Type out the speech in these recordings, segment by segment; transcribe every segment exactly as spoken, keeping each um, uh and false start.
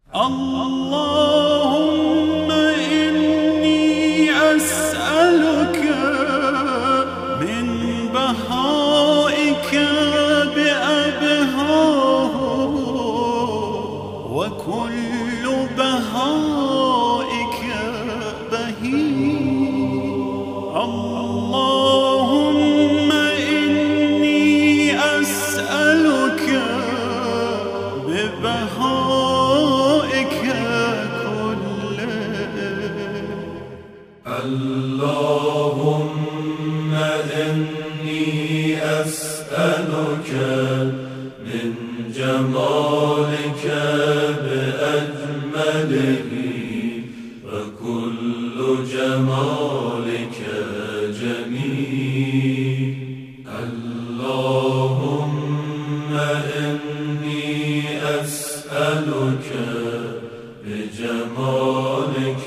اللهم إني أسألك من بهائك بأبهاه، وكل بهائك بهي. اللهم إني أسألك ببهائك كله. اللهم إني أسألك من جمالك بأجمله، وكل جمالك جميل. اللهم إني أسألك بجمالك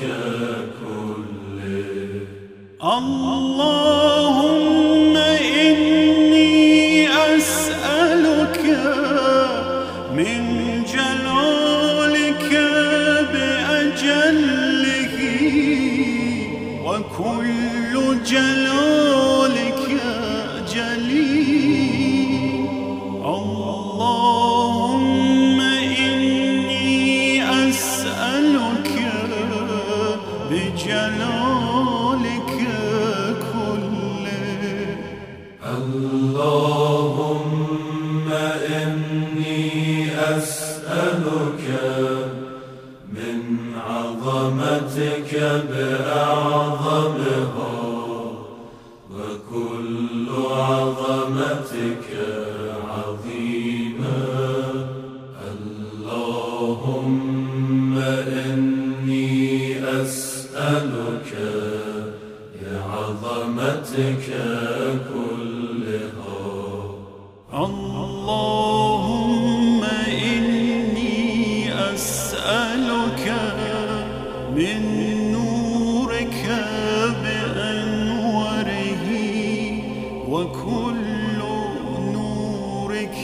كله. اللهم إني أسألك من جلالك بأجله، وكل جلالك جليل. اللهم إني أسألك بجلالك كله. اللهم إني أسألك من عظمتك بأعظمها، وكل عظمتك عظيمة. اللهم إني أسألك بعظمتك كلها. اللهم إني أسألك من نورك بأنواره، وكل نورك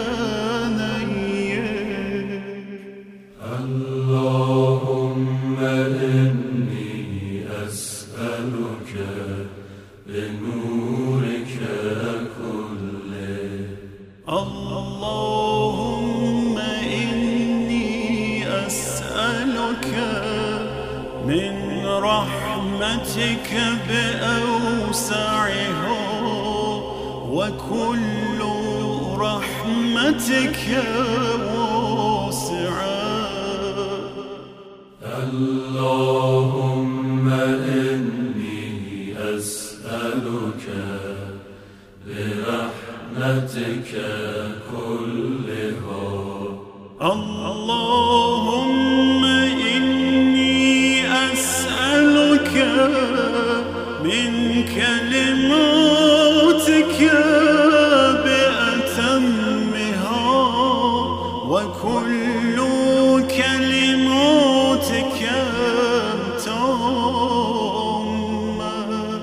نير. اللهم إني أسألك بنورك كله. اللهم إني أسألك من رحمتك بأوسعها، وكل رحمتك واسعة. اللهم إني أسألك برحمتك كلها. اللهم إني أسألك من كلماتك بأتمها، وكل كلماتك تامة.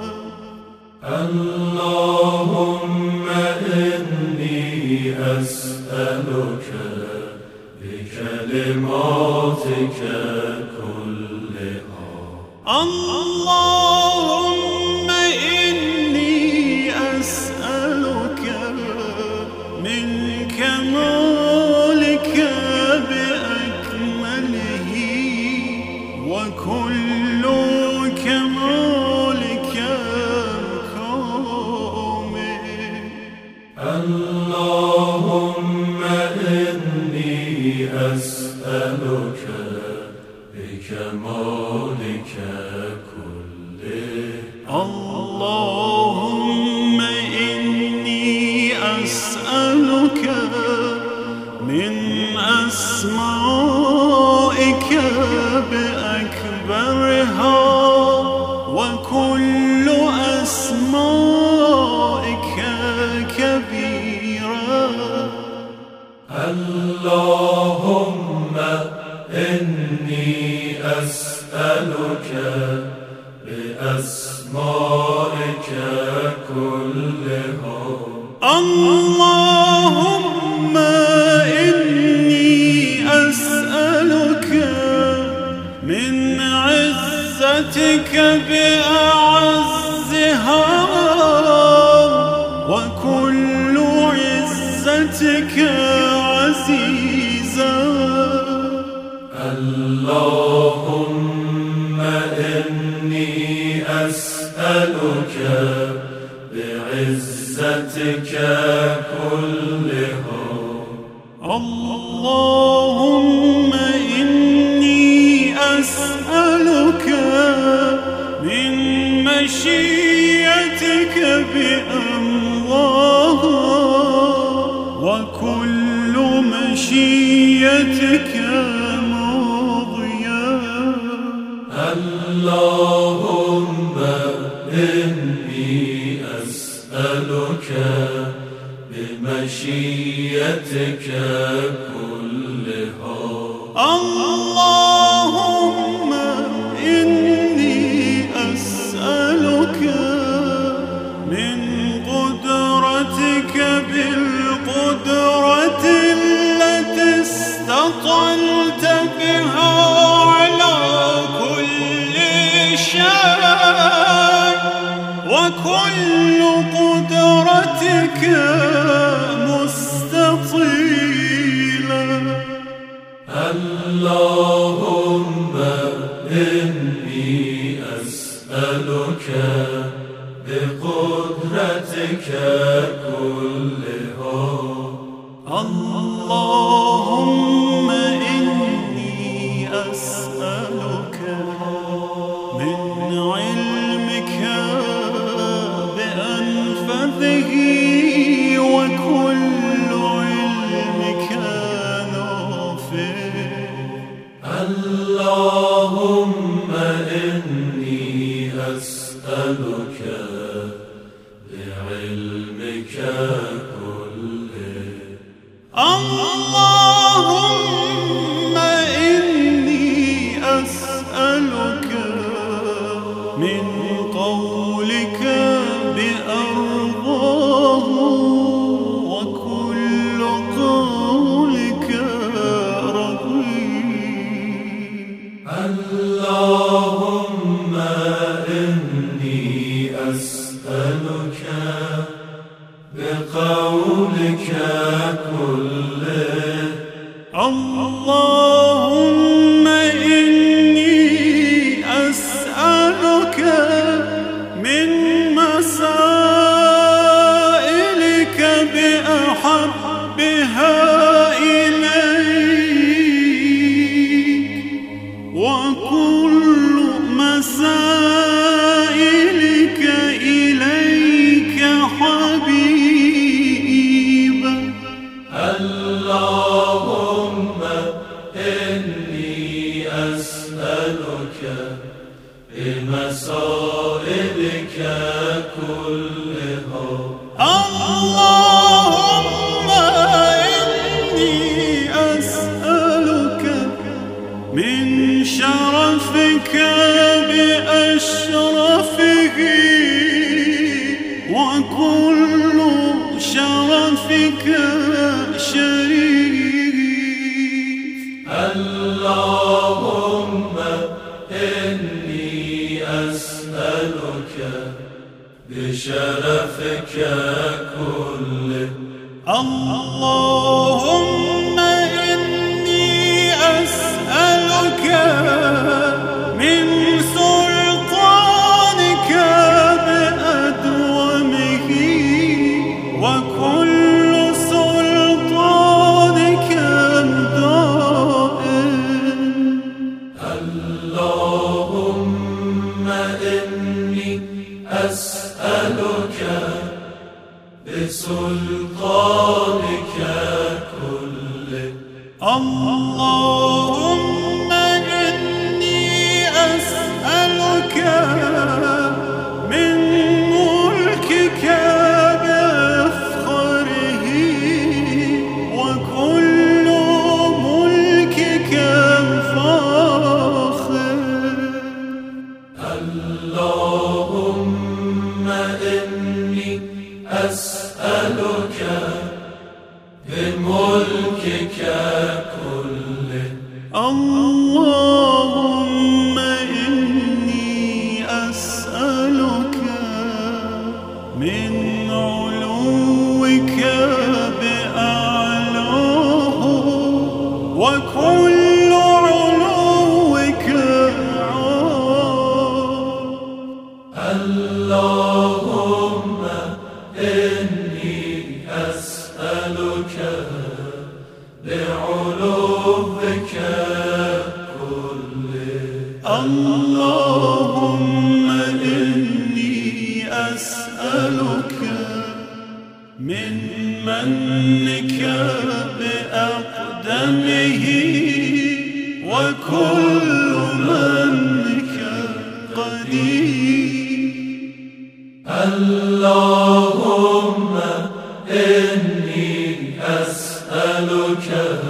اللهم إني أسألك بكلماتك كلها. اللهم إني أسألك من كمالك بأكمله، وكل كمالك كامل. اللهم إني أسألك بكمالك كله. اللهم إني أسألك من أسمائك بأكبرها، وكل أسمائك كبيرة. اللهم إني أسألك بأسمائك كلها. اللهم إني أسألك بعزتك بأعزها وكل عزتك عزيزا. اللهم إني أسألك بعزتك كلها. اللهم إني أسألك من مشيئتك بأمرها وكل مشيئتك ماضية. اللهم إني أسألك بمشيئتك كلها. اللهم إني أسألك من قدرتك بالقدرة التي استطلت بها على كل شيء وكل قدرتك مستطيلة. اللهم إني أسألك بقدرتك كلها. اللهم إني أسألك من علمك بأنفذه وكل علمك نافع. اللهم إني أسألك بعلمك كله. اللهم إني أسألك من قولك بأرضاه وكل قولك رضيت. اللهم إني أسألك بقولك كله. اللهم إني أسألك من مسائلك بأحبها إليك وكل مسائلك إليك حبيبا. اللهم إني أسألك بمسائلك كلها. اللهم إني أسألك من شرفك بأشرفه وكل شرفك شريف. اللهم إني أسألك بشرفك كله. اللهم إني أسألك من سلطانك بأدومه وكل سلطانك دائم. اللهم إني أسألك بسلطانك كله. اللهم إني أسألك من ملكك بأفخره وكل ملكك فاخر. اللهم إني أسألك بملكك كله. اللهم إني وكل علوك اللهم إني أسألك بعلوك كله. اللهم إني أسألك من منك بأقدمه وكل منك قدير. اللهم إني أسألك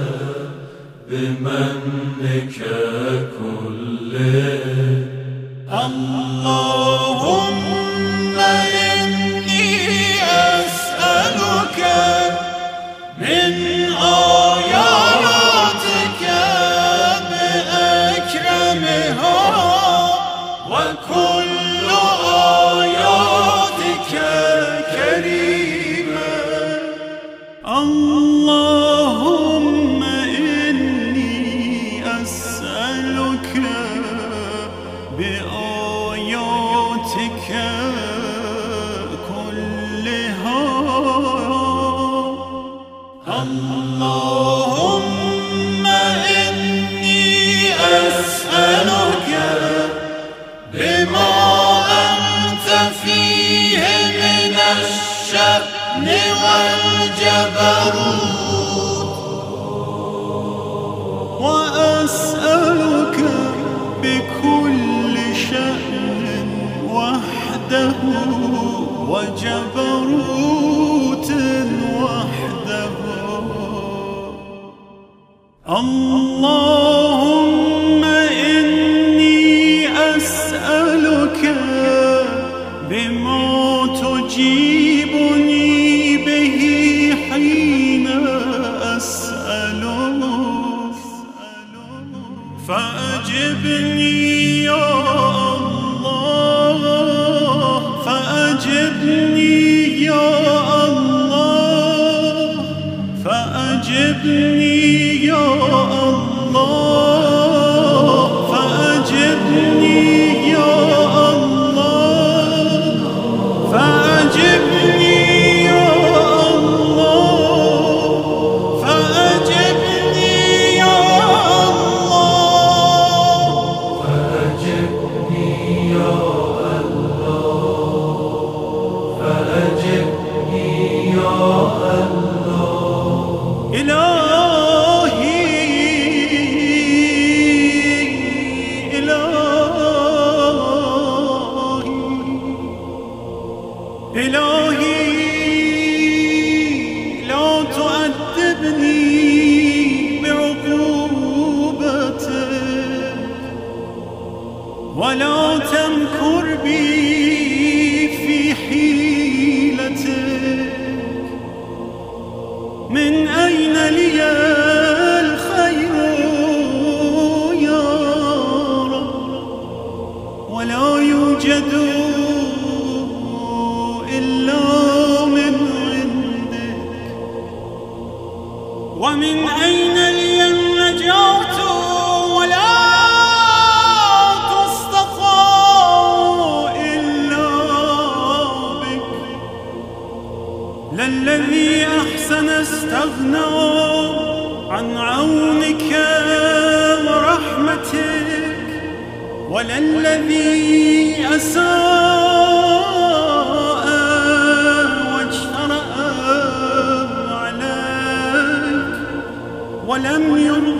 بمنك كله. اللهم إني أسألك من آياتك بأكرمها وكل آياتك كريمة. اللهم إني أسألك بآياتك كلها. اللهم إني أسألك بما أنت فيه من الشأن والجبروت، وأسألك بكل شأن وحده وجبروت وحده. اللهم إني أسألك بما تجيبني به حين أسألك، فأجبني يا الله، فأجبني يا الله، فأجبني يا الله، فأجبني يا الله، فأجبني يا الله، فأجبني يا الله، فأجبني يا الله، فأجبني يا الله. إلهي إلهي لا تؤدبني بعقوبتك، ولا تمكر بي في حيلتك. من أين لي الخير يا رب؟ ولا يوجد إلا من عندك. ومن أين لي النجاة ولا تستطاع إلا بك؟ للذي أحسن استغنى عن عونك ورحمتك، وللذي أساء واجترأ عليك ولم يرضى